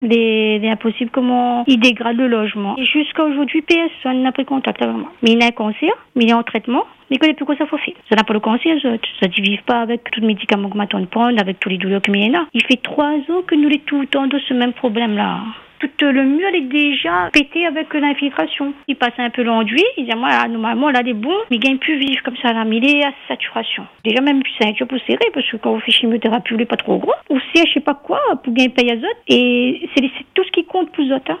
Les impossibles, comment il dégrade le logement. Et jusqu'à aujourd'hui, personne n'a pris contact avec moi. Mais il a un cancer, mais il est en traitement. Mais il connaît plus quoi ça faut faire. Ça n'a pas le cancer, ça ne vit pas avec tous les médicaments que m'attend de prendre, avec tous les douleurs que m'y a. Il fait 3 ans que nous sommes tout le temps de ce même problème-là. Tout le mur est déjà pété avec l'infiltration. Il passe un peu l'enduit, il dit moi normalement là des bons, mais il gagne plus vivre comme ça là, mais il est à saturation. Déjà même c'est un peu serré parce que quand on fait chimiothérapie, il est pas trop gros. Ou c'est je sais pas quoi pour gagner paye azote et c'est tout ce qui compte pour autres.